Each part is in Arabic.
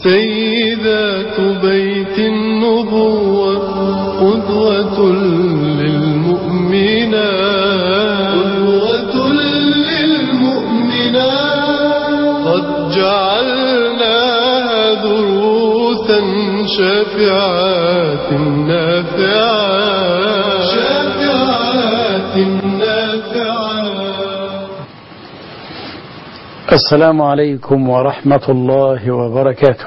سيدات بيت النبوة قدوة للمؤمنات قد جعلناها دروسا شافعات نافعات. السلام عليكم ورحمة الله وبركاته.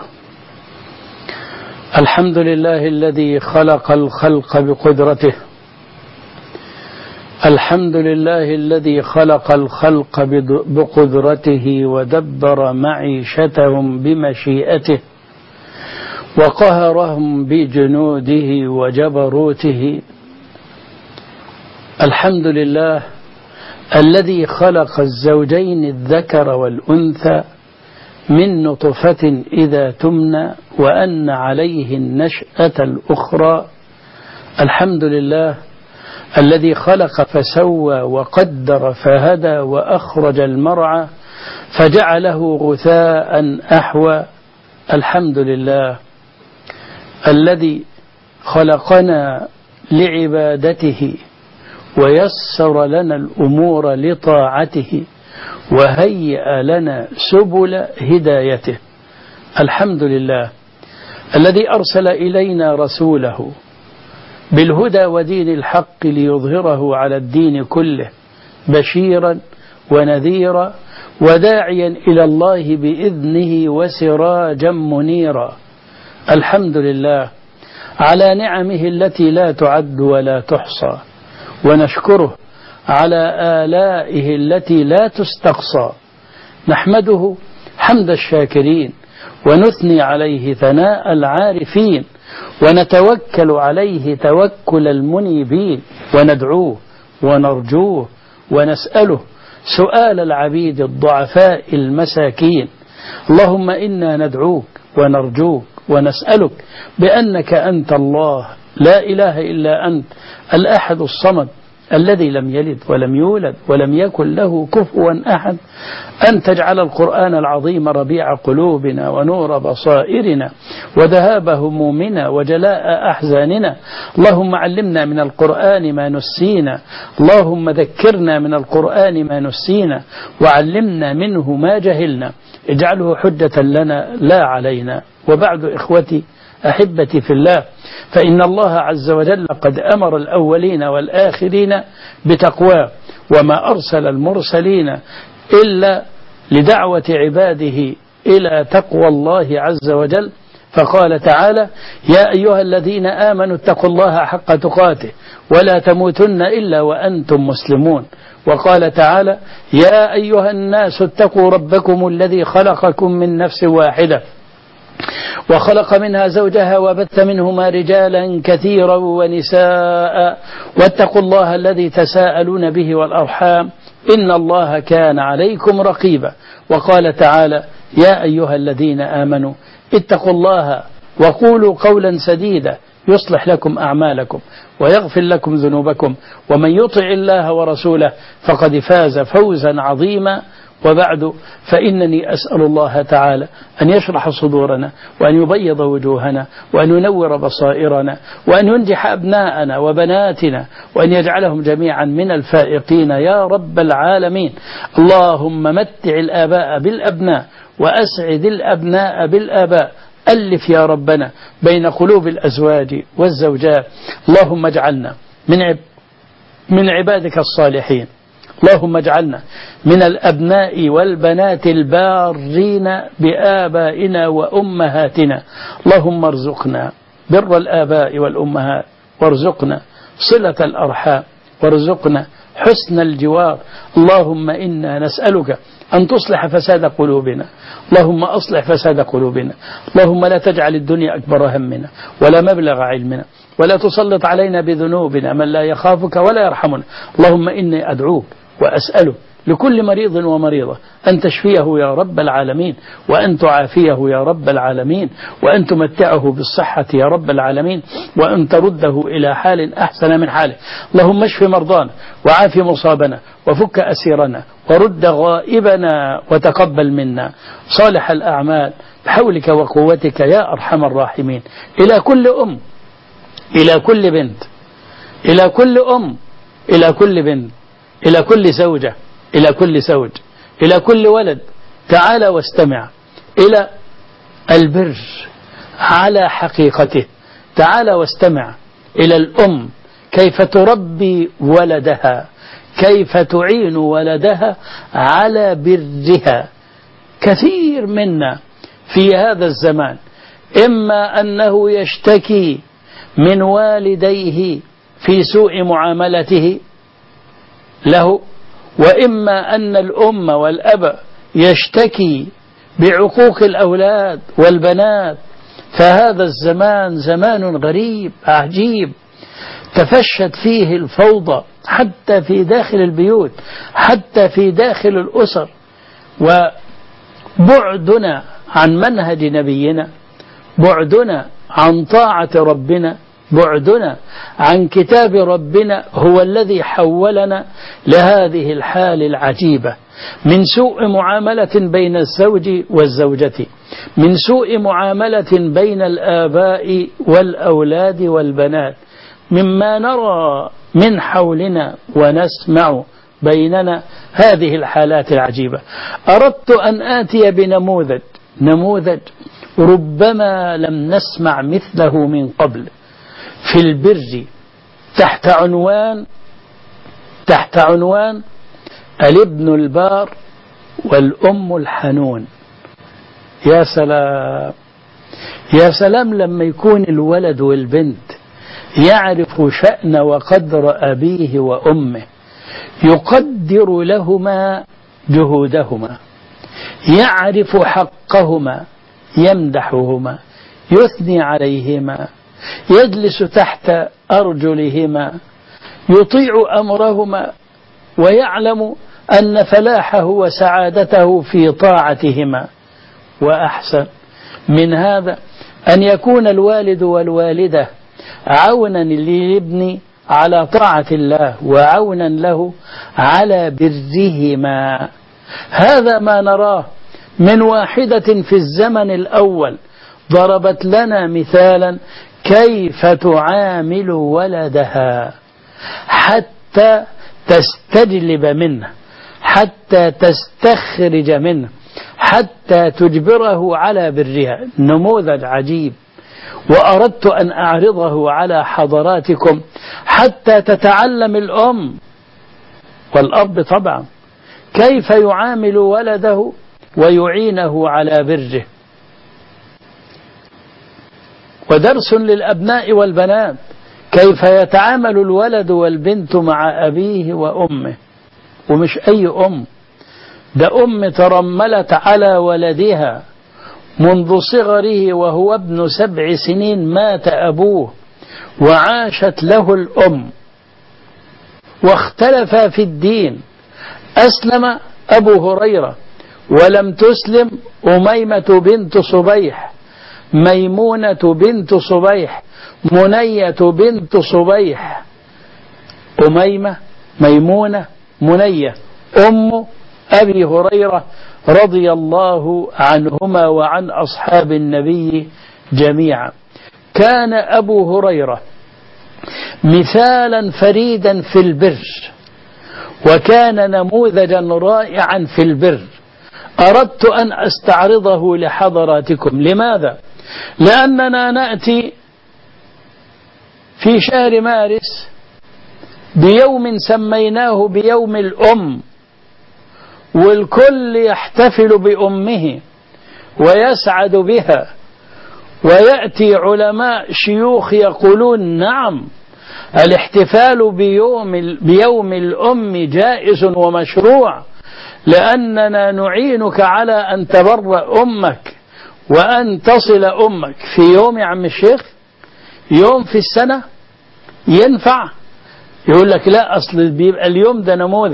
الحمد لله الذي خلق الخلق بقدرته، الحمد لله الذي خلق الخلق بقدرته ودبر معيشتهم بمشيئته وقهرهم بجنوده وجبروته. الحمد لله الذي خلق الزوجين الذكر والأنثى من نطفة إذا تمنى وأن عليه النشأة الأخرى. الحمد لله الذي خلق فسوى وقدر فهدى وأخرج المرعى فجعله غثاء أحوى. الحمد لله الذي خلقنا لعبادته ويسر لنا الأمور لطاعته وهيأ لنا سبل هدايته. الحمد لله الذي أرسل إلينا رسوله بالهدى ودين الحق ليظهره على الدين كله بشيرا ونذيرا وداعيا إلى الله بإذنه وسراجا منيرا. الحمد لله على نعمه التي لا تعد ولا تحصى، ونشكره على آلائه التي لا تستقصى. نحمده حمد الشاكرين ونثني عليه ثناء العارفين ونتوكل عليه توكل المنيبين وندعوه ونرجوه ونسأله سؤال العبيد الضعفاء المساكين. اللهم إنا ندعوك ونرجوك ونسألك بأنك أنت الله لا إله إلا أنت الأحد الصمد الذي لم يلد ولم يولد ولم يكن له كفوا أحد، أن تجعل القرآن العظيم ربيع قلوبنا ونور بصائرنا وذهاب همومنا وجلاء أحزاننا. اللهم علمنا من القرآن ما نسينا، اللهم ذكرنا من القرآن ما نسينا وعلمنا منه ما جهلنا، اجعله حجة لنا لا علينا. وبعد إخوتي أحبتي في الله، فإن الله عز وجل قد أمر الأولين والآخرين بتقواه، وما أرسل المرسلين إلا لدعوة عباده إلى تقوى الله عز وجل. فقال تعالى: يا أيها الذين آمنوا اتقوا الله حق تقاته ولا تموتن إلا وأنتم مسلمون. وقال تعالى: يا أيها الناس اتقوا ربكم الذي خلقكم من نفس واحدة وخلق منها زوجها وبث منهما رجالا كثيرا ونساء واتقوا الله الذي تساءلون به والأرحام إن الله كان عليكم رقيبا. وقال تعالى: يا أيها الذين آمنوا اتقوا الله وقولوا قولا سديدا يصلح لكم أعمالكم ويغفر لكم ذنوبكم ومن يطع الله ورسوله فقد فاز فوزا عظيما. وبعد، فإنني أسأل الله تعالى أن يشرح صدورنا وأن يبيض وجوهنا وأن ينور بصائرنا وأن ينجح أبناءنا وبناتنا وأن يجعلهم جميعا من الفائقين يا رب العالمين. اللهم متع الآباء بالأبناء وأسعد الأبناء بالآباء، ألف يا ربنا بين قلوب الأزواج والزوجات. اللهم اجعلنا من عبادك الصالحين، اللهم اجعلنا من الأبناء والبنات البارين بآبائنا وأمهاتنا. اللهم ارزقنا بر الآباء والأمهات، وارزقنا صلة الأرحام، وارزقنا حسن الجوار. اللهم إنا نسألك أن تصلح فساد قلوبنا، اللهم أصلح فساد قلوبنا. اللهم لا تجعل الدنيا أكبر همنا ولا مبلغ علمنا ولا تسلط علينا بذنوبنا من لا يخافك ولا يرحمنا. اللهم إني أدعوك وأسألك لكل مريض ومريضة أن تشفيه يا رب العالمين، وأن تعافيه يا رب العالمين، وأن تمتعه بالصحة يا رب العالمين، وأن ترده إلى حال أحسن من حاله. اللهم اشف مرضانا وعاف مصابنا وفك أسيرنا ورد غائبنا وتقبل منا صالح الأعمال بحولك وقوتك يا أرحم الراحمين. إلى كل أم، إلى كل بنت، إلى كل أم، إلى كل بنت، إلى كل زوجة، إلى كل زوج، إلى كل ولد، تعال واستمع إلى البر على حقيقته. تعال واستمع إلى الأم كيف تربي ولدها، كيف تعين ولدها على برها. كثير منا في هذا الزمان إما أنه يشتكي من والديه في سوء معاملته له، وإما أن الأم والأب يشتكي بعقوق الأولاد والبنات. فهذا الزمان زمان غريب عجيب، تفشت فيه الفوضى حتى في داخل البيوت، حتى في داخل الأسر. وبعدنا عن منهج نبينا، بعدنا عن طاعة ربنا، بعدنا عن كتاب ربنا هو الذي حولنا لهذه الحال العجيبة من سوء معاملة بين الزوج والزوجة، من سوء معاملة بين الآباء والأولاد والبنات، مما نرى من حولنا ونسمع بيننا هذه الحالات العجيبة. أردت أن آتي بنموذج ربما لم نسمع مثله من قبل في البر، تحت عنوان الابن البار والأم الحنون. يا سلام، يا سلام لما يكون الولد والبنت يعرف شأن وقدر أبيه وأمه، يقدر لهما جهودهما، يعرف حقهما، يمدحهما، يثني عليهما، يجلس تحت أرجلهما، يطيع أمرهما، ويعلم أن فلاحه وسعادته في طاعتهما. وأحسن من هذا أن يكون الوالد والوالدة عونا للابن على طاعة الله وعونا له على برهما. هذا ما نراه من واحدة في الزمن الأول ضربت لنا مثالا كيف تعامل ولدها حتى تستجلب منه، حتى تستخرج منه، حتى تجبره على برها. نموذج عجيب، وأردت أن أعرضه على حضراتكم حتى تتعلم الأم والأب طبعا كيف يعامل ولده ويعينه على بره. ودرس للأبناء والبنات كيف يتعامل الولد والبنت مع أبيه وأمه. ومش أي أم، ده أم ترملت على ولدها منذ صغره وهو ابن 7 سنين مات أبوه، وعاشت له الأم، واختلفا في الدين. أسلم أبو هريرة ولم تسلم أميمة بنت صبيح، ميمونة بنت صبيح، منية بنت صبيح. أميمة، ميمونة، منية، أم أبي هريرة رضي الله عنهما وعن أصحاب النبي جميعا. كان أبو هريرة مثالا فريدا في البر، وكان نموذجا رائعا في البر. أردت أن أستعرضه لحضراتكم. لماذا؟ لأننا نأتي في شهر مارس بيوم سميناه بيوم الأم، والكل يحتفل بأمه ويسعد بها، ويأتي علماء شيوخ يقولون نعم الاحتفال بيوم الأم جائز ومشروع، لأننا نعينك على أن تبر أمك وأن تصل أمك في يوم. يا عم الشيخ يوم في السنة ينفع؟ يقول لك لا، أصل بيبقى اليوم ده نموذج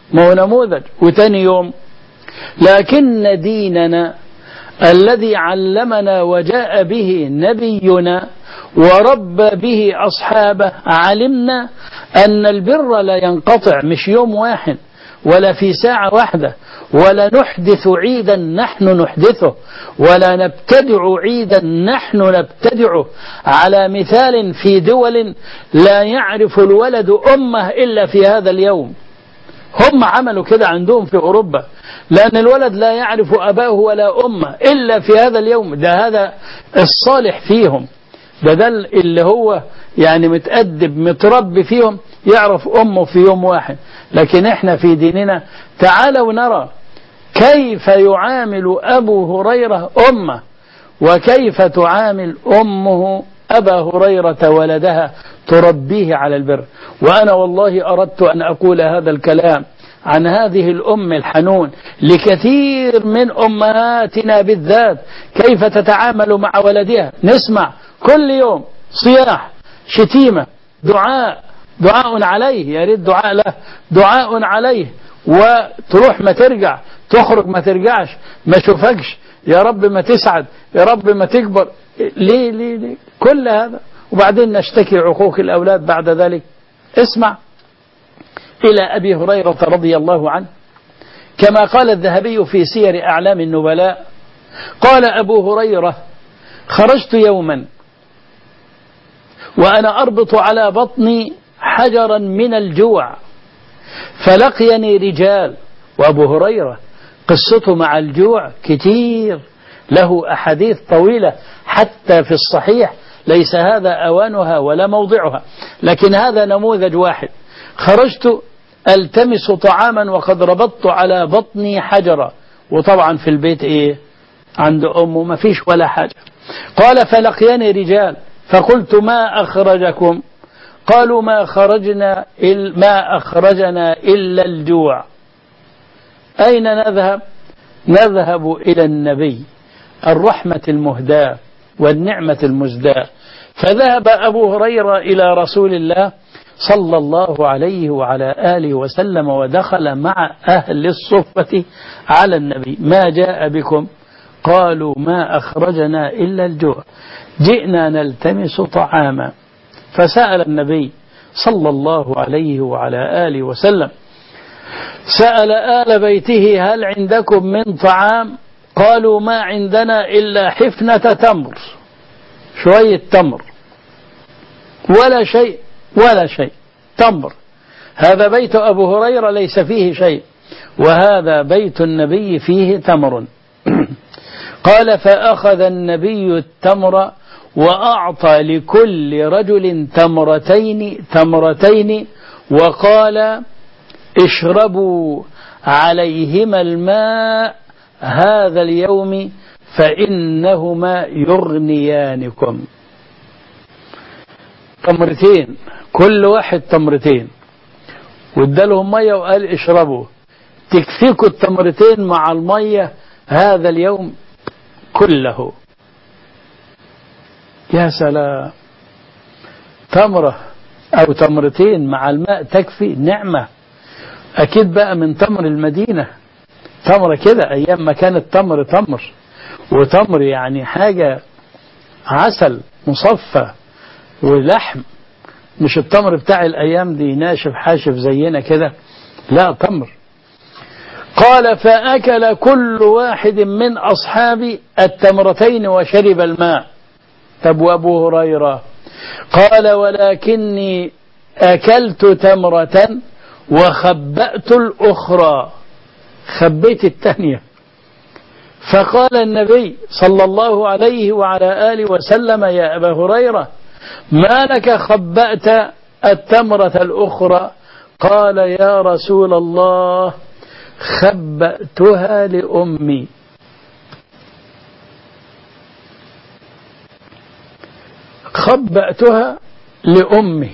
ما هو نموذج. وتاني يوم لكن ديننا الذي علمنا وجاء به نبينا وربى به أصحابه علمنا أن البر لا ينقطع، مش يوم واحد ولا في ساعة واحدة، ولا نحدث عيدا نحن نحدثه، ولا نبتدع عيدا نحن نبتدعه، على مثال في دول لا يعرف الولد أمه إلا في هذا اليوم. هم عملوا كده عندهم في أوروبا، لأن الولد لا يعرف أباه ولا أمه إلا في هذا اليوم. ده هذا الصالح فيهم، ده اللي هو يعني متأدب متربي فيهم، يعرف أمه في يوم واحد. لكن احنا في ديننا تعالوا نرى كيف يعامل أبو هريرة أمه، وكيف تعامل أمه أبا هريرة ولدها تربيه على البر. وأنا والله أردت أن أقول هذا الكلام عن هذه الأم الحنون لكثير من أمهاتنا بالذات، كيف تتعامل مع ولدها. نسمع كل يوم صياح، شتيمة، دعاء عليه، يا ريت دعاء له، دعاء عليه، وتروح ما ترجع، تخرج ما ترجعش، ما شوفكش، يا رب ما تسعد، يا رب ما تكبر. ليه كل هذا؟ وبعدين نشتكي عقوق الأولاد بعد ذلك. اسمع إلى أبي هريرة رضي الله عنه، كما قال الذهبي في سير أعلام النبلاء، قال أبو هريرة: خرجت يوما وأنا أربط على بطني حجرا من الجوع، فلقيني رجال. وأبو هريرة قصته مع الجوع كتير، له أحاديث طويلة حتى في الصحيح، ليس هذا أوانها ولا موضعها، لكن هذا نموذج واحد. خرجت ألتمس طعاما وقد ربطت على بطني حجرا، وطبعا في البيت إيه؟ عند أمه ما فيش ولا حاجة. قال: فلقيني رجال فقلت: ما أخرجكم؟ قالوا: ما أخرجنا إلا الجوع. أين نذهب؟ نذهب إلى النبي، الرحمة المهداة والنعمة المزداة. فذهب أبو هريرة إلى رسول الله صلى الله عليه وعلى آله وسلم، ودخل مع أهل الصفة على النبي: ما جاء بكم؟ قالوا: ما أخرجنا إلا الجوع، جئنا نلتمس طعاما. فسأل النبي صلى الله عليه وعلى آله وسلم، سأل آل بيته: هل عندكم من طعام؟ قالوا: ما عندنا إلا حفنة تمر، شوية تمر، ولا شيء تمر. هذا بيت أبو هريرة ليس فيه شيء، وهذا بيت النبي فيه تمر. قال: فأخذ النبي التمر وأعطى لكل رجل تمرتين وقال: اشربوا عليهما الماء هذا اليوم فإنهما يغنيانكم. تمرتين، كل واحد تمرتين، وادالهم مية وقال: اشربوا، تكفيكوا التمرتين مع المية هذا اليوم كله. يا سلام، تمرة أو تمرتين مع الماء تكفي، نعمة. أكيد بقى من تمر المدينة، تمرة كده أيام ما كانت تمر وتمر يعني حاجة عسل مصفى ولحم، مش التمر بتاع الأيام دي ناشف حاشف زينا كده، لا تمر. قال: فأكل كل واحد من أصحابي التمرتين وشرب الماء. طب وأبو هريرة؟ قال: ولكني أكلت تمرة وخبأت الأخرى، خبيت الثانية. فقال النبي صلى الله عليه وعلى آله وسلم: يا أبا هريرة، ما لك خبأت التمرة الأخرى؟ قال: يا رسول الله، خبأتها لأمي. خبأتها لأمي.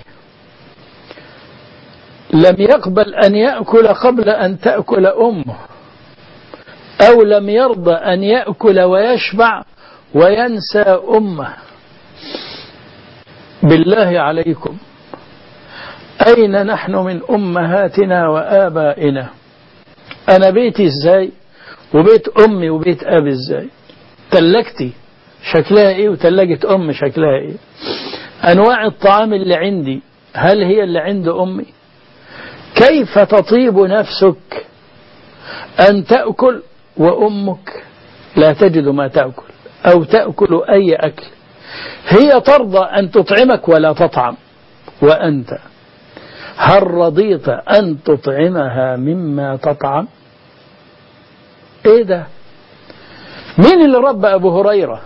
لم يقبل أن يأكل قبل أن تأكل أمه، أو لم يرضى أن يأكل ويشبع وينسى أمه. بالله عليكم، أين نحن من أمهاتنا وآبائنا؟ أنا بيتي إزاي وبيت أمي وبيت أبي إزاي؟ تلاجتي شكلها إيه وتلاجة أمي شكلها إيه؟ أنواع الطعام اللي عندي هل هي اللي عند أمي؟ كيف تطيب نفسك أن تأكل وأمك لا تجد ما تأكل أو تأكل أي أكل؟ هي ترضى أن تطعمك ولا تطعم، وأنت هل رضيت أن تطعمها مما تطعم؟ إيه ده؟ مين اللي ربى أبو هريرة؟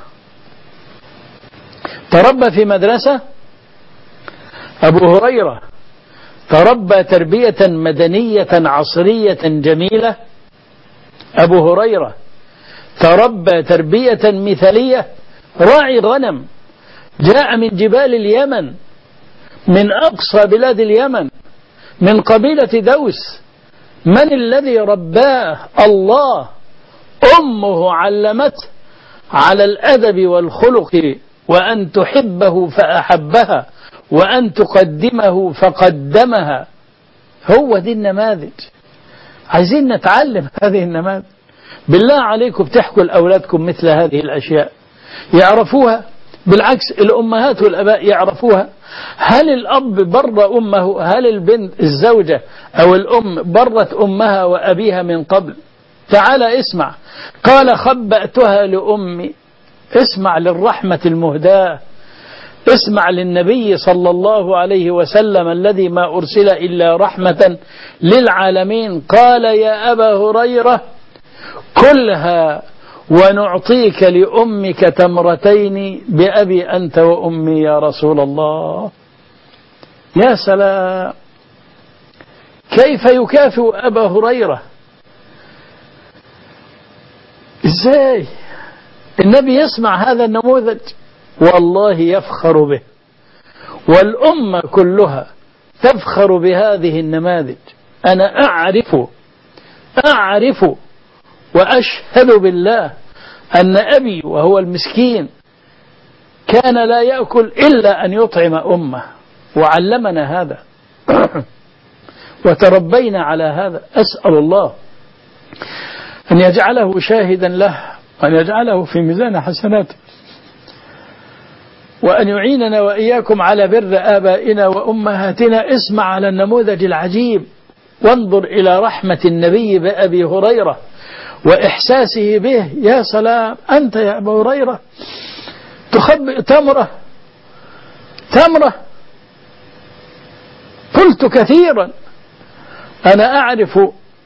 تربى في مدرسة؟ أبو هريرة تربى تربية مدنية عصرية جميلة؟ أبو هريرة تربى تربية مثالية؟ راعي غنم جاء من جبال اليمن، من أقصى بلاد اليمن، من قبيلة دوس. من الذي رباه؟ الله. أمه علمته على الأدب والخلق، وأن تحبه فأحبها، وأن تقدمه فقدمها. هو دي النماذج، عايزين نتعلم هذه النماذج. بالله عليكم بتحكوا لأولادكم مثل هذه الأشياء يعرفوها؟ بالعكس الأمهات والأباء يعرفوها. هل الأب بر أمه؟ هل البنت الزوجة أو الأم برت أمها وأبيها من قبل؟ تعال اسمع، قال خبأتها لأمي. اسمع للرحمة المهداة، اسمع للنبي صلى الله عليه وسلم الذي ما أرسل إلا رحمة للعالمين. قال يا أبا هريرة كلها ونعطيك لأمك تمرتين بأبي أنت وأمي يا رسول الله. يا سلام، كيف يكافئ أبا هريرة؟ إزاي النبي يسمع هذا النموذج والله يفخر به، والأمة كلها تفخر بهذه النماذج. أنا أعرف وأشهد بالله أن أبي وهو المسكين كان لا يأكل إلا أن يطعم أمه، وعلمنا هذا وتربينا على هذا. أسأل الله أن يجعله شاهدا له، وأن يجعله في ميزان حسناته، وأن يعيننا وإياكم على بر آبائنا وأمهاتنا. اسمع على النموذج العجيب، وانظر إلى رحمة النبي بأبي هريرة وإحساسه به. يا سلام، أنت يا أبا هريرة تخبئ تمرة. قلت كثيرا أنا أعرف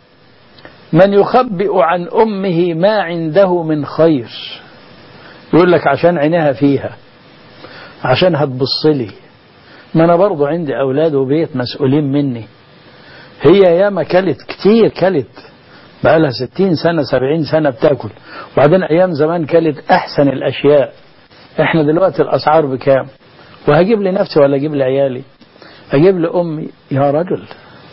من يخبئ عن أمه ما عنده من خير، يقول لك عشان عينها فيها، عشان هتبصلي. ما أنا برضو عندي أولاد وبيت مسؤولين مني. هي ياما كلت كتير، كلت بقى لها 60 سنة 70 سنة بتاكل، وبعدين أيام زمان كلت أحسن الأشياء. إحنا دلوقتي الأسعار بكام؟ وهجيب لنفسي ولا أجيب لعيالي؟ أجيب لأمي. يا رجل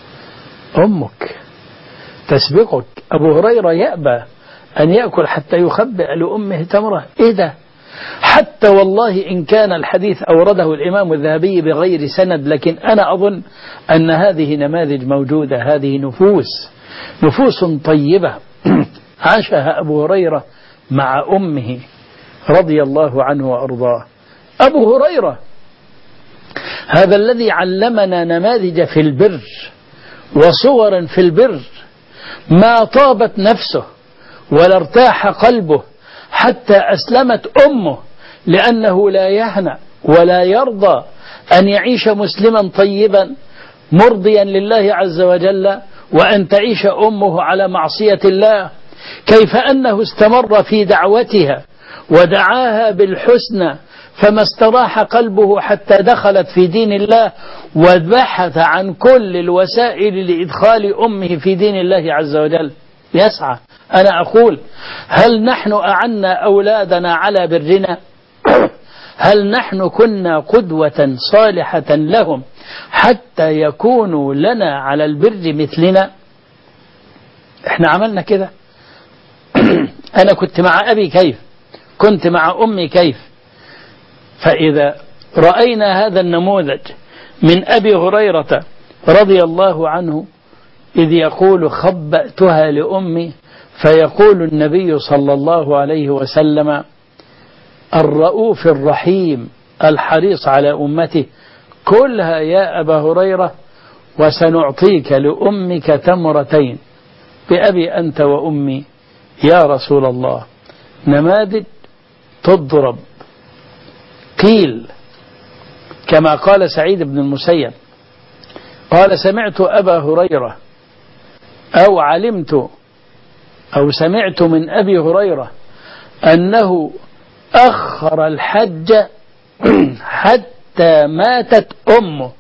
أمك تسبقك. أبو هريرة يأبى أن يأكل حتى يخبئ لأمه تمرة. إيه ده؟ حتى والله إن كان الحديث أورده الإمام الذهبي بغير سند، لكن أنا أظن أن هذه نماذج موجودة، هذه نفوس طيبة عاشها أبو هريرة مع أمه رضي الله عنه وأرضاه. أبو هريرة هذا الذي علمنا نماذج في البر وصورا في البر ما طابت نفسه ولا ارتاح قلبه حتى أسلمت أمه، لأنه لا يهنأ ولا يرضى أن يعيش مسلما طيبا مرضيا لله عز وجل وأن تعيش أمه على معصية الله. كيف أنه استمر في دعوتها ودعاها بالحسنى فما استراح قلبه حتى دخلت في دين الله، وبحث عن كل الوسائل لإدخال أمه في دين الله عز وجل. يسعى. أنا أقول هل نحن أعنا أولادنا على برنا؟ هل نحن كنا قدوة صالحة لهم حتى يكونوا لنا على البر مثلنا؟ احنا عملنا كده؟ أنا كنت مع أبي كيف؟ كنت مع أمي كيف؟ فإذا رأينا هذا النموذج من أبي هريرة رضي الله عنه إذ يقول خبأتها لأمي، فيقول النبي صلى الله عليه وسلم الرؤوف الرحيم الحريص على أمته كلها يا أبا هريرة وسنعطيك لأمك تمرتين بأبي أنت وأمي يا رسول الله. نماذج تضرب. قيل كما قال سعيد بن المسيب قال سمعت أبا هريرة أو علمت أو سمعت من أبي هريرة أنه أخر الحج حتى ماتت أمه،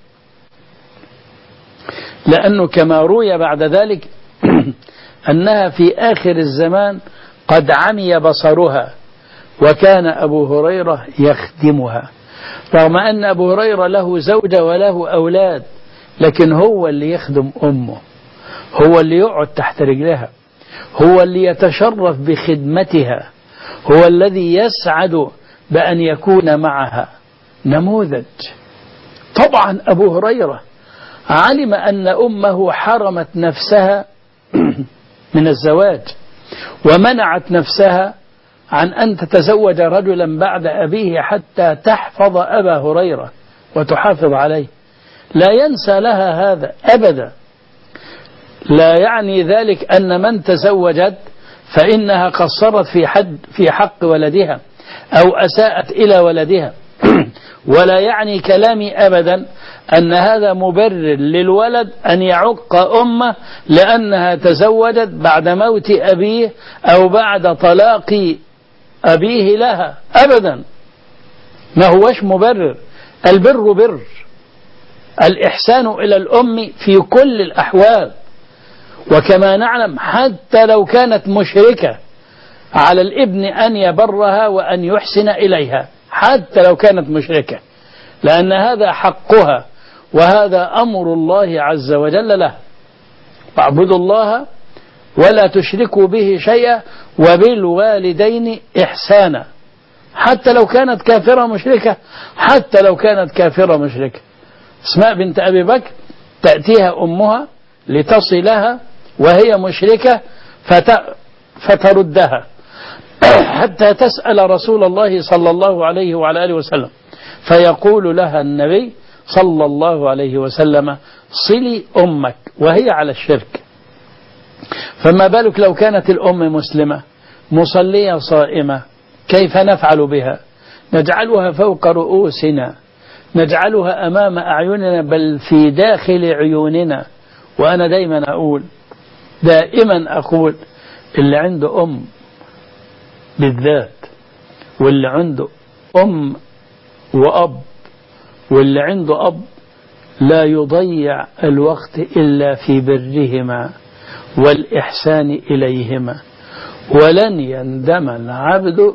لأنه كما روي بعد ذلك أنها في آخر الزمان قد عمي بصرها وكان أبو هريرة يخدمها، رغم أن أبو هريرة له زوجة وله أولاد، لكن هو اللي يخدم أمه، هو اللي يقعد تحت رجلها، هو اللي يتشرف بخدمتها، هو الذي يسعد بأن يكون معها. نموذج. طبعا أبو هريرة علم أن أمه حرمت نفسها من الزواج ومنعت نفسها عن أن تتزوج رجلا بعد أبيه حتى تحفظ أبا هريرة وتحافظ عليه. لا ينسى لها هذا أبدا. لا يعني ذلك أن من تزوجت فإنها قصرت في حق ولدها أو أساءت إلى ولدها ولا يعني كلامي أبدا أن هذا مبرر للولد أن يعق أمه لأنها تزوجت بعد موت أبيه أو بعد طلاق أبيه لها أبدا. ما هوش مبرر. البر بر، الإحسان إلى الأم في كل الأحوال. وكما نعلم حتى لو كانت مشركة على الابن أن يبرها وأن يحسن إليها حتى لو كانت مشركة، لأن هذا حقها وهذا أمر الله عز وجل له. واعبدوا الله ولا تشركوا به شيئا وبالوالدين إحسانا، حتى لو كانت كافرة مشركة، حتى لو كانت كافرة مشركة. اسماء بنت أبي بكر تأتيها أمها لتصلها وهي مشركة فتردها حتى تسأل رسول الله صلى الله عليه وعلى آله وسلم، فيقول لها النبي صلى الله عليه وسلم صلي أمك وهي على الشرك. فما بالك لو كانت الأم مسلمة مصلية صائمة، كيف نفعل بها؟ نجعلها فوق رؤوسنا، نجعلها أمام أعيننا، بل في داخل عيوننا. وأنا دائما أقول اللي عنده أم بالذات، واللي عنده أم وأب، واللي عنده أب لا يضيع الوقت إلا في برهما والإحسان إليهما، ولن يندم العبد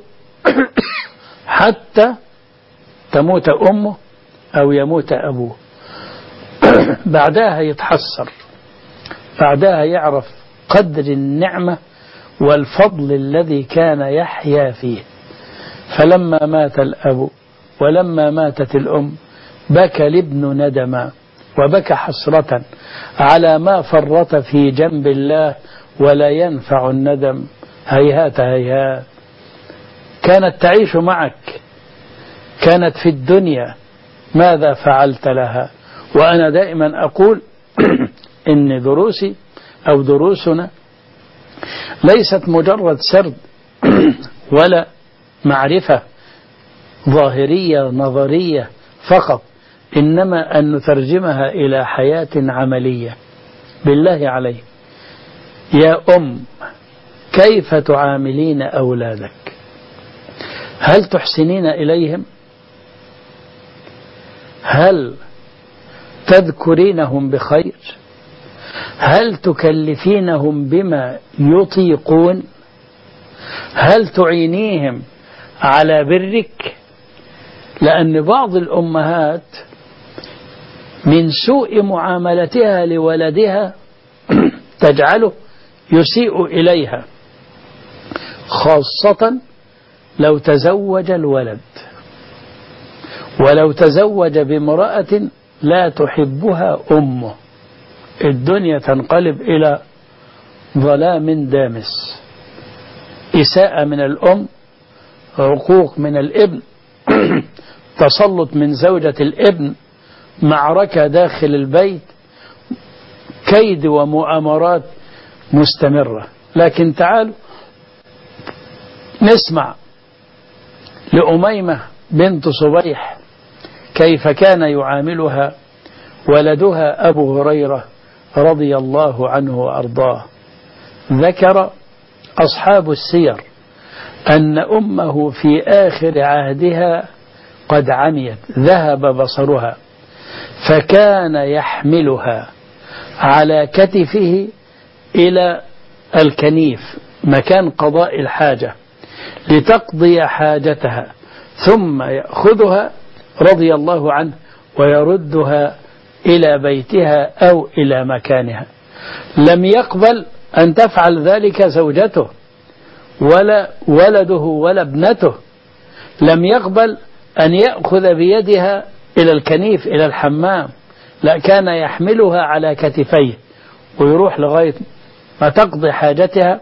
حتى تموت أمه أو يموت أبوه. بعدها يتحسر، بعدها يعرف قدر النعمة والفضل الذي كان يحيا فيه. فلما مات الأب ولما ماتت الأم بكى الابن ندما وبكى حسرة على ما فرط في جنب الله، ولا ينفع الندم هيهات هيهات. كانت تعيش معك، كانت في الدنيا، ماذا فعلت لها؟ وأنا دائما أقول إن دروسي أو دروسنا ليست مجرد سرد ولا معرفة ظاهرية نظرية فقط، إنما أن نترجمها إلى حياة عملية. بالله عليك يا أم، كيف تعاملين أولادك؟ هل تحسنين إليهم؟ هل تذكرينهم بخير؟ هل تكلفينهم بما يطيقون؟ هل تعينيهم على برك؟ لأن بعض الأمهات من سوء معاملتها لولدها تجعله يسيء إليها، خاصة لو تزوج الولد، ولو تزوج بامرأة لا تحبها أمه. الدنيا تنقلب إلى ظلام دامس، إساءة من الأم، عقوق من الابن، تسلط من زوجة الابن، معركة داخل البيت، كيد ومؤامرات مستمرة. لكن تعالوا نسمع لأميمة بنت صبيح كيف كان يعاملها ولدها أبو هريرة رضي الله عنه وأرضاه. ذكر أصحاب السير أن أمه في آخر عهدها قد عميت، ذهب بصرها، فكان يحملها على كتفه إلى الكنيف مكان قضاء الحاجة لتقضي حاجتها، ثم يأخذها رضي الله عنه ويردها إلى بيتها أو إلى مكانها. لم يقبل أن تفعل ذلك زوجته ولا ولده ولا ابنته، لم يقبل أن يأخذ بيدها إلى الكنيف إلى الحمام، لا، كان يحملها على كتفيه ويروح لغاية ما تقضي حاجتها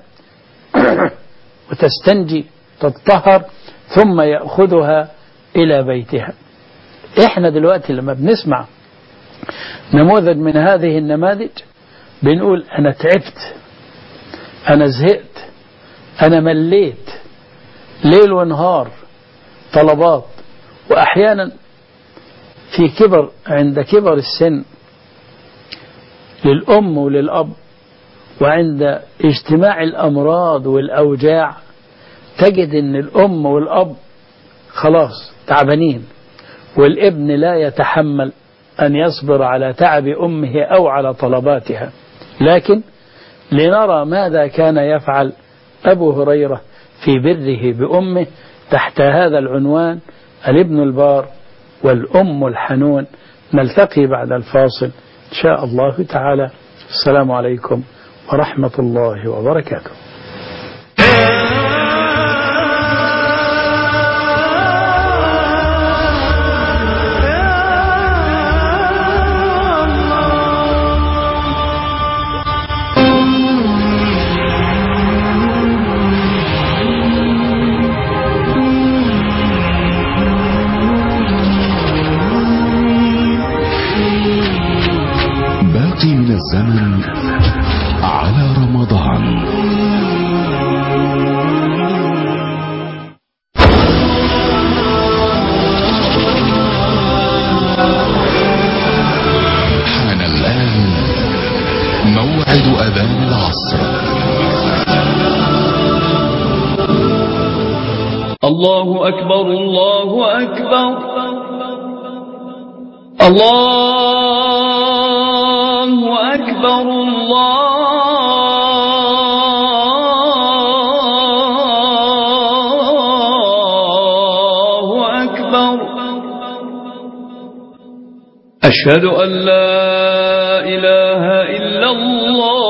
وتستنجي تطهر ثم يأخذها إلى بيتها. إحنا دلوقتي لما بنسمع نموذج من هذه النماذج بنقول أنا تعبت، أنا زهقت، أنا مليت، ليل ونهار طلبات. وأحيانا في كبر، عند كبر السن للأم وللأب وعند اجتماع الأمراض والأوجاع تجد أن الأم والأب خلاص تعبانين، والابن لا يتحمل أن يصبر على تعب أمه أو على طلباتها. لكن لنرى ماذا كان يفعل أبو هريرة في بره بأمه تحت هذا العنوان: الابن البار والأم الحنون. نلتقي بعد الفاصل إن شاء الله تعالى. السلام عليكم ورحمة الله وبركاته. باقي من الزمن على رمضان. حان الآن موعد أذان العصر. الله أكبر الله أكبر الله أكبر الله أكبر. أشهد أن لا إله إلا الله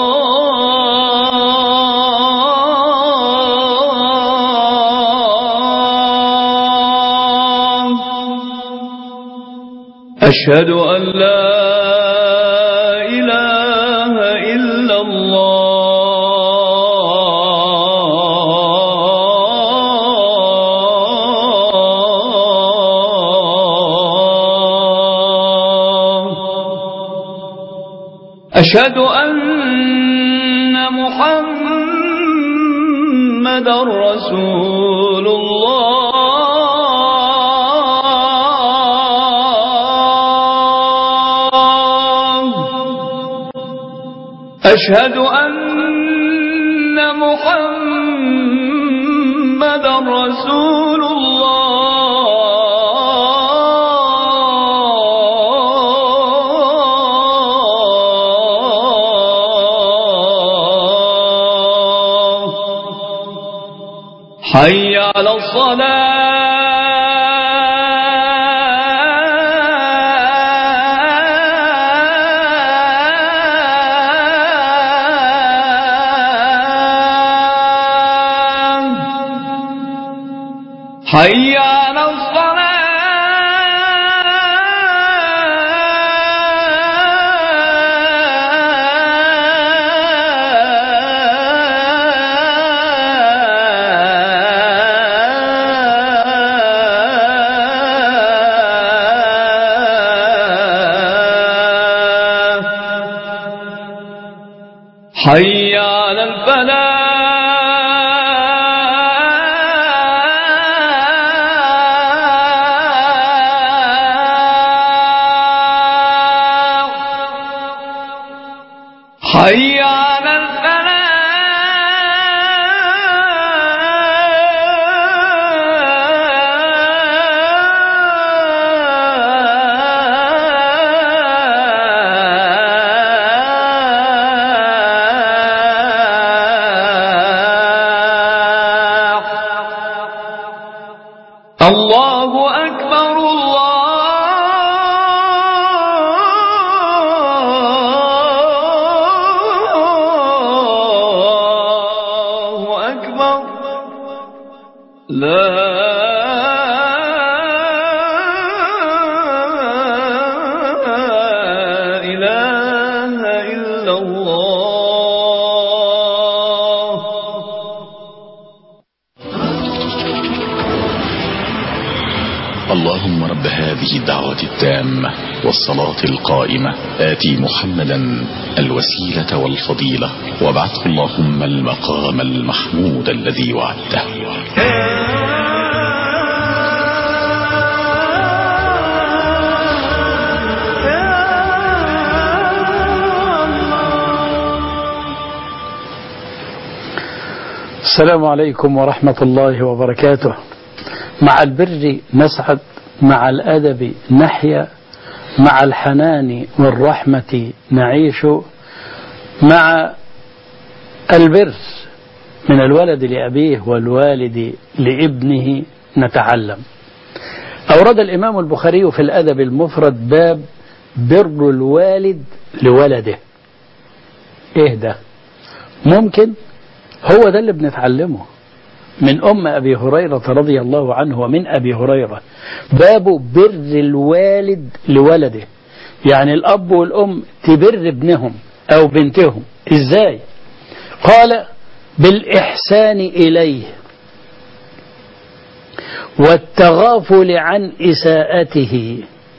أشهد أن لا إله إلا الله. أشهد أن محمدا رسول الله. أشهد أن محمدا رسول الله. حي على الصلاة. حي على الصلاة. حي على الفلاح حي على الله أكبر الله أكبر لا إله إلا الله. اللهم رب هذه الدعوة التامة والصلاة القائمة آتي محمدا الوسيلة والفضيلة وابعثه اللهم المقام المحمود الذي وعدته. السلام عليكم ورحمة الله وبركاته. مع البر نسعد، مع الأدب نحيا، مع الحنان والرحمة نعيش، مع البر من الولد لأبيه والوالد لابنه نتعلم. أورد الإمام البخاري في الأدب المفرد باب بر الوالد لولده. إيه ده؟ ممكن هو ده اللي بنتعلمه من أم أبي هريرة رضي الله عنه ومن أبي هريرة. باب بر الوالد لولده، يعني الأب والأم تبر ابنهم أو بنتهم. إزاي؟ قال بالإحسان إليه والتغافل عن إساءته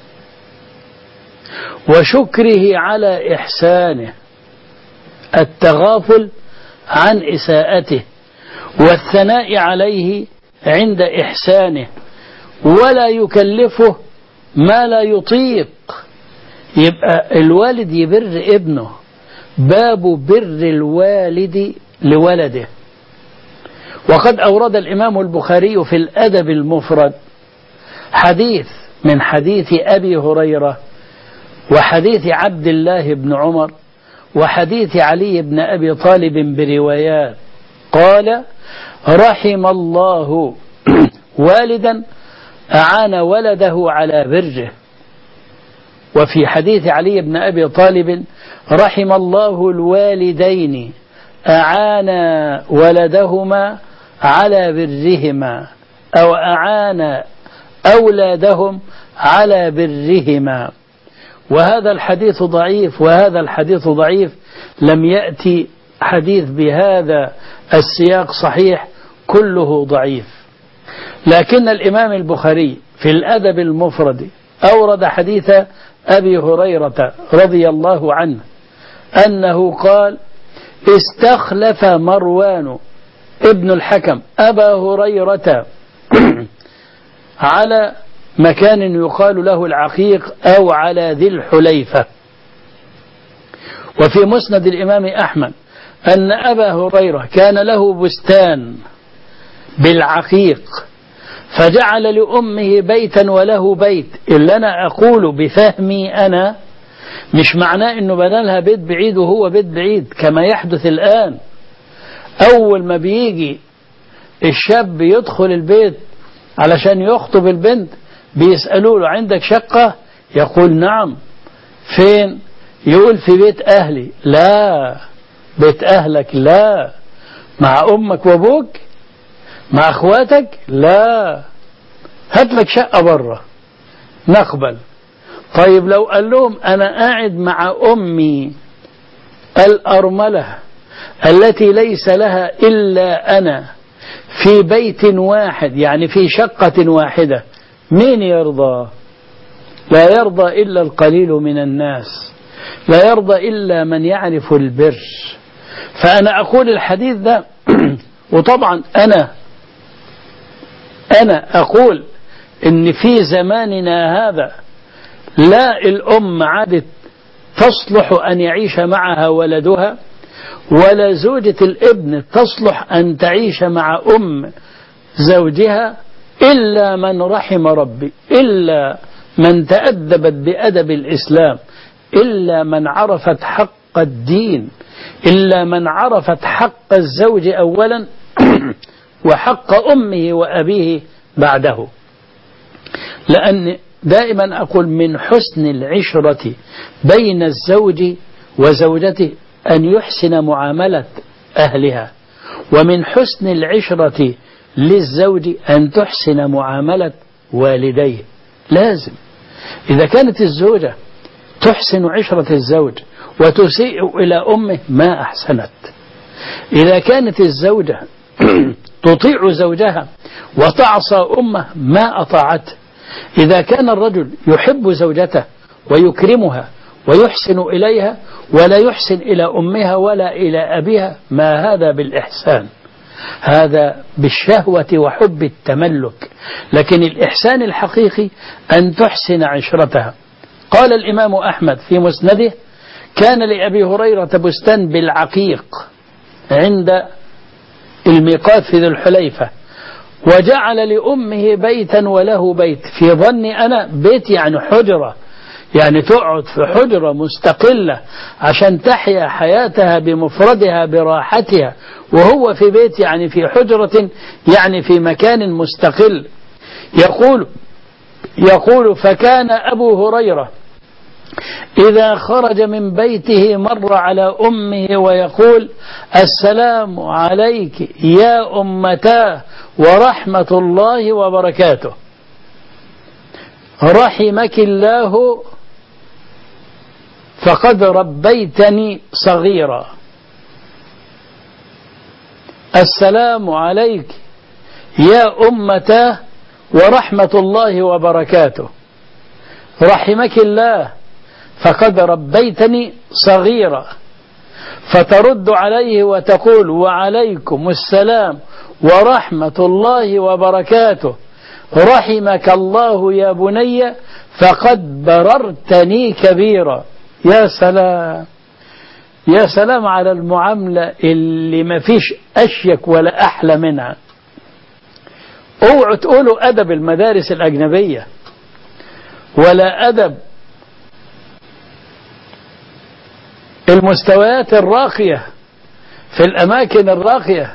وشكره على إحسانه. التغافل عن إساءته والثناء عليه عند إحسانه، ولا يكلفه ما لا يطيق. يبقى الوالد يبر ابنه. باب بر الوالد لولده. وقد أورد الإمام البخاري في الأدب المفرد حديث من حديث أبي هريرة وحديث عبد الله بن عمر وحديث علي بن أبي طالب بروايات. قال رحم الله والدا أعان ولده على بره. وفي حديث علي بن أبي طالب رحم الله الوالدين أعانا ولدهما على برهما أو أعانا أولادهم على برهما. وهذا الحديث ضعيف، وهذا الحديث ضعيف، لم يأتي حديث بهذا السياق صحيح، كله ضعيف. لكن الإمام البخاري في الأدب المفرد أورد حديث أبي هريرة رضي الله عنه أنه قال استخلف مروان ابن الحكم أبا هريرة على مكان يقال له العقيق أو على ذي الحليفة. وفي مسند الإمام أحمد أن أبا هريرة كان له بستان بالعقيق، فجعل لأمه بيتا وله بيت. إلا أنا أقول بفهمي أنا، مش معناه أنه بدلها بيت بعيد وهو بيت بعيد كما يحدث الآن. أول ما بيجي الشاب يدخل البيت علشان يخطب البنت بيسألوا له عندك شقة؟ يقول نعم. فين؟ يقول في بيت أهلي. لا، بيت أهلك لا. مع أمك وأبوك؟ مع أخواتك؟ لا، هات لك شقة برا نقبل. طيب لو قال لهم أنا قاعد مع أمي الأرملة التي ليس لها إلا أنا في بيت واحد، يعني في شقة واحدة، مين يرضى؟ لا يرضى إلا القليل من الناس، لا يرضى إلا من يعرف البر. فأنا أقول الحديث ده وطبعا أنا أقول إن في زماننا هذا لا الأم عادت تصلح أن يعيش معها ولدها، ولا زوجة الابن تصلح أن تعيش مع أم زوجها، إلا من رحم ربي، إلا من تأدبت بأدب الإسلام، إلا من عرفت حق الدين، إلا من عرفت حق الزوج أولا وحق أمه وأبيه بعده. لأن دائما أقول من حسن العشرة بين الزوج وزوجته أن يحسن معاملة أهلها، ومن حسن العشرة للزوج أن تحسن معاملة والديه. لازم إذا كانت الزوجة تحسن عشرة الزوج وتسيء إلى أمه ما أحسنت. إذا كانت الزوجة تطيع زوجها وتعصى أمه ما أطاعته. إذا كان الرجل يحب زوجته ويكرمها ويحسن إليها ولا يحسن إلى أمها ولا إلى أبيها، ما هذا بالإحسان، هذا بالشهوة وحب التملك. لكن الإحسان الحقيقي أن تحسن عشرتها. قال الإمام أحمد في مسنده: كان لأبي هريرة بستان بالعقيق عند الميقات في ذي الحليفة، وجعل لأمه بيتا وله بيت. في ظني أنا بيت يعني حجرة، يعني تقعد في حجرة مستقلة عشان تحيا حياتها بمفردها براحتها، وهو في بيت يعني في حجرة يعني في مكان مستقل. يقول فكان أبو هريرة إذا خرج من بيته مر على أمه ويقول: السلام عليك يا أمتاه ورحمة الله وبركاته، رحمك الله فقد ربيتني صغيرا. السلام عليك يا أمتاه ورحمة الله وبركاته، رحمك الله فقد ربيتني صغيرا. فترد عليه وتقول: وعليكم السلام ورحمة الله وبركاته، رحمك الله يا بني فقد بررتني كبيرا. يا سلام، يا سلام على المعاملة اللي ما فيش أشيك ولا أحلى منها. اوعوا تقولوا أدب المدارس الأجنبية ولا أدب المستويات الراقية في الأماكن الراقية،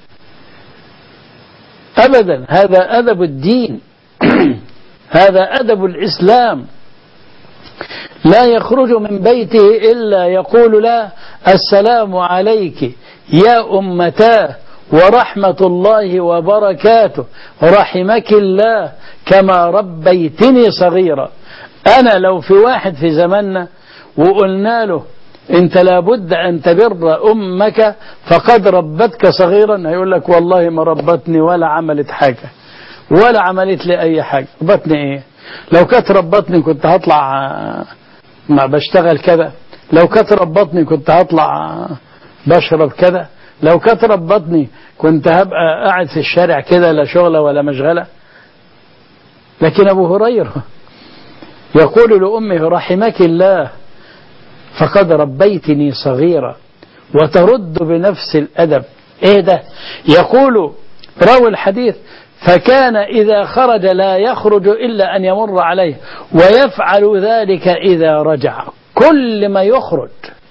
أبدا. هذا أدب الدين هذا أدب الإسلام. لا يخرج من بيته إلا يقول لا: السلام عليك يا أمتاه ورحمة الله وبركاته، رحمك الله كما ربيتني صغيرا. أنا لو في واحد في زماننا وقلنا له: أنت لابد أن تبر أمك فقد ربتك صغيرا، هيقول لك: والله ما ربتني ولا عملت حاجة ولا عملت لي أي حاجة. ربتني إيه؟ لو كانت ربتني كنت هطلع ما بشتغل كذا، لو كانت ربتني كنت هطلع بشرب كذا، لو كانت ربتني كنت هبقى قاعد في الشارع كده لا شغلة ولا مشغلة. لكن أبو هريرة يقول لأمه: رحمك الله فقد ربيتني صغيرا، وترد بنفس الأدب. إيه ده؟ يقول راوي الحديث: فكان إذا خرج لا يخرج إلا أن يمر عليه، ويفعل ذلك إذا رجع. كل ما يخرج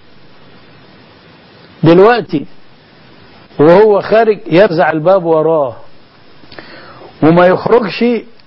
دلوقتي وهو خارج يرزع الباب وراه، وما يخرجش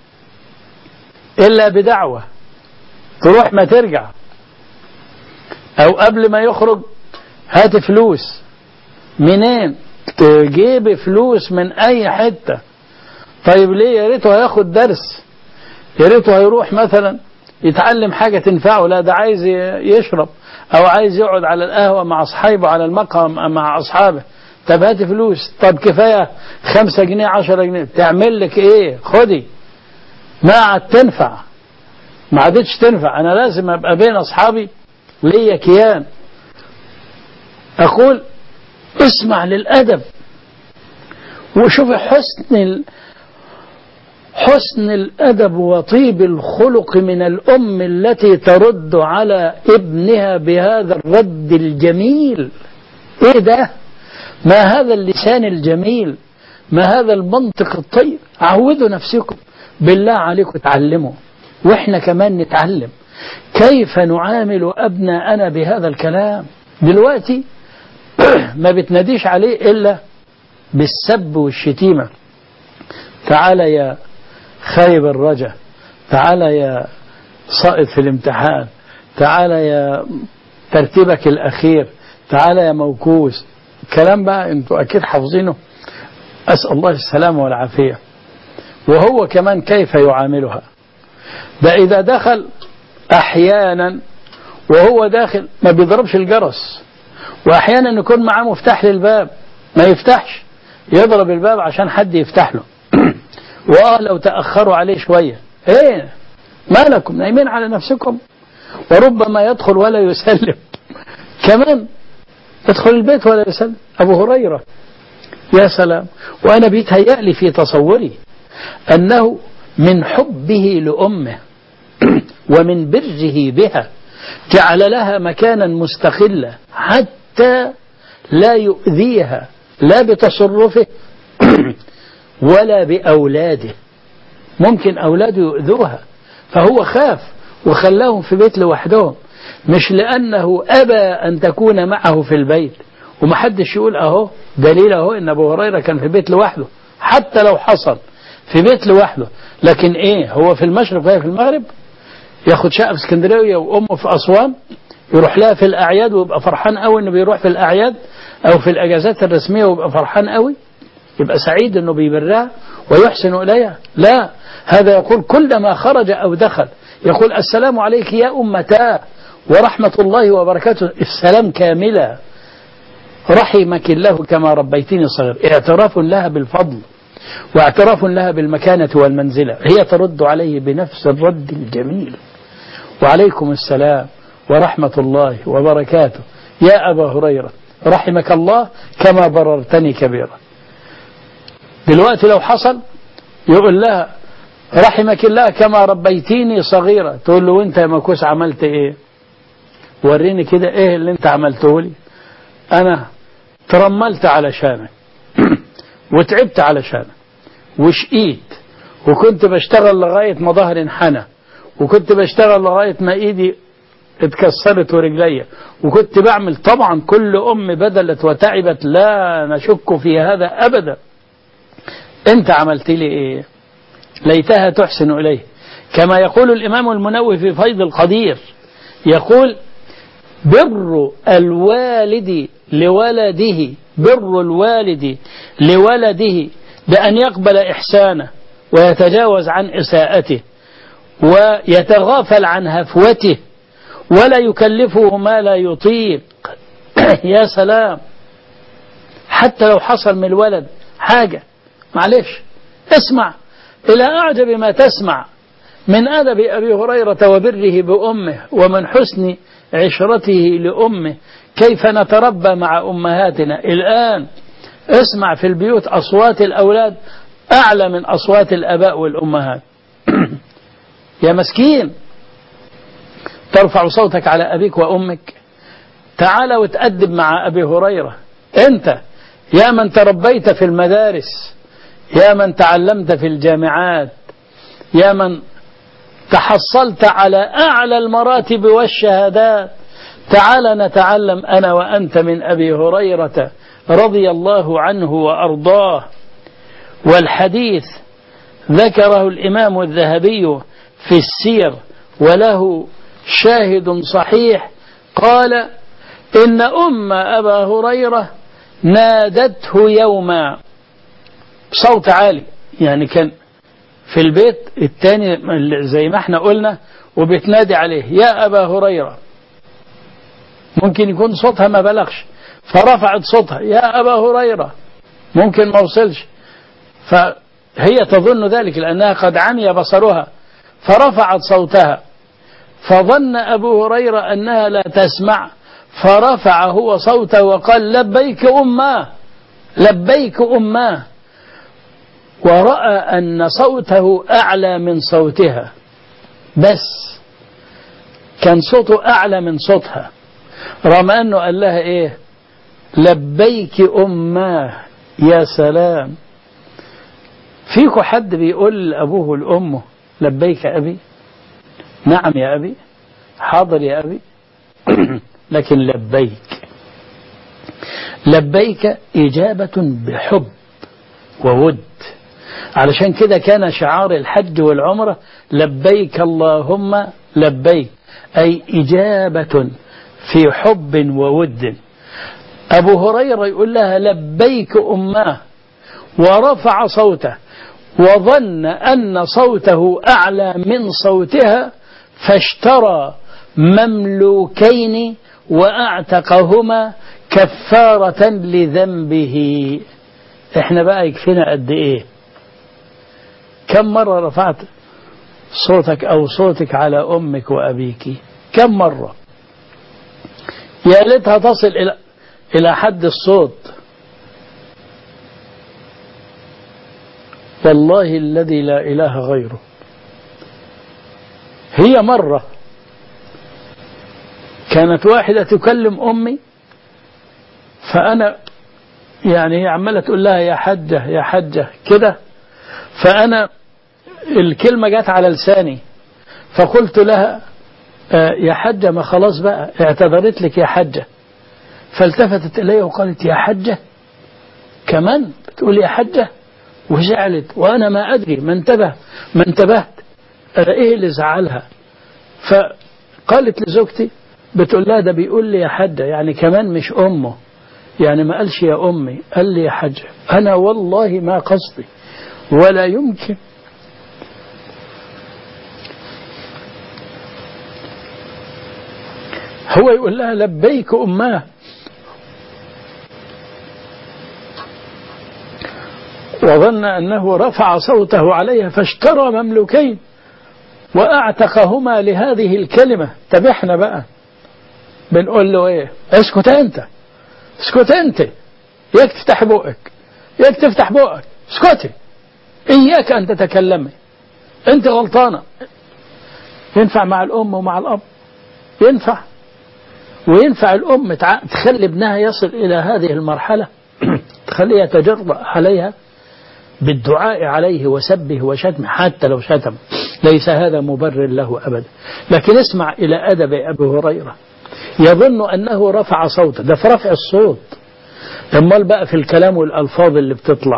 إلا بدعوة تروح ما ترجع، أو قبل ما يخرج: هات فلوس. منين؟ تجيب فلوس من أي حتة. طيب ليه؟ يا ريته هياخد درس، يا ريته هيروح مثلا يتعلم حاجة تنفعه. لا، ده عايز يشرب أو عايز يقعد على القهوة مع أصحابه على المقهى مع أصحابه. طب هات فلوس. طب كفاية 5 جنيه 10 جنيه تعمل لك إيه؟ خدي. ما عاد تنفع، ما عادتش تنفع. أنا لازم أبقى بين أصحابي ليا كيان. أقول اسمع للأدب، وشوف حسن الأدب وطيب الخلق من الأم التي ترد على ابنها بهذا الرد الجميل. ايه ده؟ ما هذا اللسان الجميل، ما هذا المنطق الطيب. عودوا نفسكم بالله عليكم، تعلموا واحنا كمان نتعلم كيف نعامل أبناءنا بهذا الكلام. دلوقتي ما بتناديش عليه إلا بالسب والشتيمة. تعال يا خايب الرجا، تعال يا ساقط في الامتحان، تعال يا ترتيبك الأخير، تعال يا موكوس. كلام بقى انتوا أكيد حافظينه، أسأل الله السلامة والعافية. وهو كمان كيف يعاملها. ده إذا دخل أحيانا وهو داخل ما بيضربش الجرس، وأحيانا يكون معاه مفتاح للباب ما يفتحش، يضرب الباب عشان حد يفتح له. لو تأخروا عليه شوية، ايه مالكم نايمين على نفسكم؟ وربما يدخل ولا يسلم كمان، يدخل البيت ولا يسلم. أبو هريرة يا سلام، وأنا بيتهيألي في تصوري أنه من حبه لأمه ومن بره بها جعل لها مكانا مستقلا حتى لا يؤذيها لا بتصرفه ولا بأولاده. ممكن أولاده يؤذوها، فهو خاف وخلاهم في بيت لوحدهم، مش لأنه أبى أن تكون معه في البيت. ومحدش يقول أهو دليل أهو إن أبو هريرة كان في بيت لوحده، حتى لو حصل في بيت لوحده. لكن إيه، هو في المشرق وهي في المغرب، ياخد شقة في اسكندرية وأمه في أسوان، يروح لها في الأعياد ويبقى فرحان قوي إنه بيروح في الأعياد أو في الأجازات الرسمية ويبقى فرحان قوي، يبقى سعيد إنه بيبرها ويحسن إليها. لا، هذا يقول كلما خرج أو دخل يقول السلام عليك يا أمتاه ورحمة الله وبركاته، السلام كاملة، رحمك الله كما ربيتني صغير. اعتراف لها بالفضل واعتراف لها بالمكانة والمنزلة. هي ترد عليه بنفس الرد الجميل، وعليكم السلام ورحمة الله وبركاته يا أبا هريرة، رحمك الله كما بررتني كبيرا. دلوقتي لو حصل يقول لها رحمك الله كما ربيتيني صغيرة، تقول له وانت يا مكوس عملت ايه؟ وريني كده ايه اللي انت عملته لي. انا ترملت علشانك وتعبت علشانك وشقيت، وكنت بشتغل لغاية ما ظهري انحنى، وكنت بشتغل لغاية ما ايدي اتكسرت ورجليا، وكنت بعمل. طبعا كل ام بذلت وتعبت، لا نشك في هذا ابدا. انت عملت لي ايه؟ ليتها تحسن اليه. كما يقول الامام المنووي في فيض القدير، يقول بر الوالد لولده، بر الوالد لولده بأن يقبل إحسانه ويتجاوز عن إساءته ويتغافل عن هفوته ولا يكلفه ما لا يطيق. يا سلام، حتى لو حصل من الولد حاجة معلش اسمع إلى أعجب ما تسمع من أدب أبي هريرة وبره بأمه ومن حسن عشرته لأمه. كيف نتربى مع أمهاتنا الآن. اسمع في البيوت أصوات الأولاد أعلى من أصوات الأباء والأمهات. يا مسكين، ترفع صوتك على أبيك وأمك؟ تعال وتأدب مع أبي هريرة. أنت يا من تربيت في المدارس، يا من تعلمت في الجامعات، يا من تحصلت على أعلى المراتب والشهادات، تعال نتعلم أنا وأنت من أبي هريرة رضي الله عنه وأرضاه. والحديث ذكره الإمام الذهبي في السير وله شاهد صحيح، قال إن أم أبا هريرة نادته يوما بصوت عالي، يعني كان في البيت الثاني زي ما احنا قلنا وبتنادي عليه يا أبا هريرة، ممكن يكون صوتها ما بلغش فرفعت صوتها يا أبا هريرة، ممكن ما وصلش، فهي تظن ذلك لأنها قد عمي بصرها فرفعت صوتها، فظن أبو هريرة أنها لا تسمع فرفع هو صوته وقال لبيك أماه لبيك أماه، ورأى أن صوته أعلى من صوتها، بس كان صوته أعلى من صوتها، رغم أنه قال لها إيه لبيك أماه. يا سلام، فيكو حد بيقول لأبوه لأمه لبيك أبي؟ نعم يا أبي، حاضر يا أبي. لكن لبيك إجابة بحب وود. علشان كده كان شعار الحج والعمرة لبيك اللهم لبيك، أي إجابة في حب وود. أبو هريرة يقول لها لبيك أماه، ورفع صوته وظن أن صوته أعلى من صوتها، فاشترى مملوكين وأعتقهما كفارة لذنبه. احنا بقى يكفينا قد ايه؟ كم مرة رفعت صوتك أو صوتك على أمك وأبيك؟ كم مرة؟ يا ليتها تصل إلى حد الصوت. والله الذي لا إله غيره، هي مرة كانت واحدة تكلم أمي، فأنا يعني هي عمالة تقول لها يا حجة يا حجة كده، فأنا الكلمة جت على لساني فقلت لها يا حجة، ما خلاص بقى اعتذرت لك يا حجة. فالتفتت إلي وقالت يا حجة كمان بتقول يا حجة، وزعلت وأنا ما أدري، ما انتبهت إيه اللي زعلها. فقالت لزوجتي بتقول لها ده بيقول لي يا حجة، يعني كمان مش أمه، يعني ما قالش يا أمي، قال لي يا حجة. أنا والله ما قصدي ولا يمكن. هو يقول لها لبيك أماه، وظن أنه رفع صوته عليها فاشترى مملوكين وأعتقهما لهذه الكلمة. طب احنا بقى بنقول له ايه؟ اسكت انت، اسكت انت، ياك تفتح بقك، ياك تفتح بقك، اسكتي، اياك ان تتكلمي، انت غلطانة. ينفع مع الام ومع الاب؟ ينفع؟ وينفع الام تخلي ابنها يصل الى هذه المرحلة، تخليه يتجرأ عليها بالدعاء عليه وسبه وشتمه، حتى لو شتم ليس هذا مبرر له أبدا. لكن اسمع إلى أدب أبي هريرة، يظن أنه رفع صوته، ده في رفع الصوت، امال بقى في الكلام والألفاظ اللي بتطلع،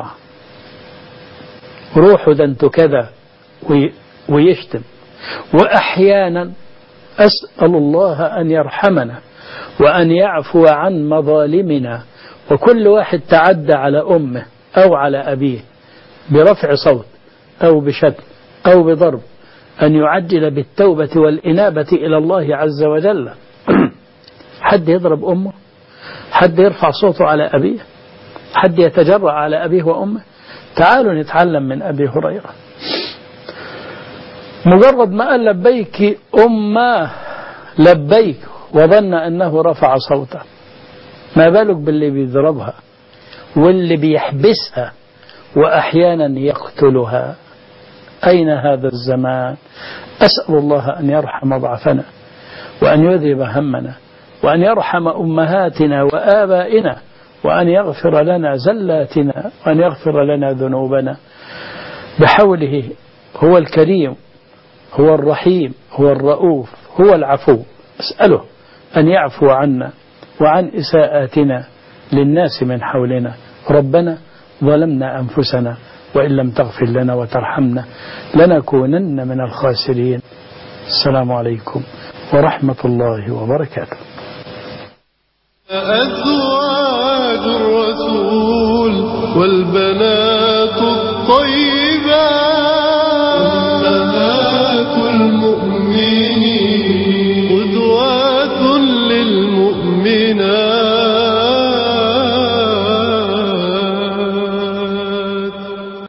روحوا ده انتوا كذا ويشتم. وأحيانا أسأل الله أن يرحمنا وأن يعفو عن مظالمنا، وكل واحد تعدى على أمه أو على أبيه برفع صوت أو بشتم أو بضرب أن يعجل بالتوبة والإنابة إلى الله عز وجل. حد يضرب أمه؟ حد يرفع صوته على أبيه؟ حد يتجرأ على أبيه وأمه؟ تعالوا نتعلم من أبي هريرة. مجرد ما قال لبيك أماه، لبيك، وظن أنه رفع صوته، ما بالك باللي بيضربها واللي بيحبسها وأحيانا يقتلها؟ أين هذا الزمان؟ أسأل الله أن يرحم ضعفنا وأن يذهب همنا وأن يرحم أمهاتنا وآبائنا وأن يغفر لنا زلاتنا وأن يغفر لنا ذنوبنا بحوله. هو الكريم، هو الرحيم، هو الرؤوف، هو العفو. أسأله أن يعفو عنا وعن إساءاتنا للناس من حولنا. ربنا ظلمنا أنفسنا وإن لم تغفر لنا وترحمنا لنكونن من الخاسرين. السلام عليكم ورحمة الله وبركاته. أزواج الرسول والبنات الطيب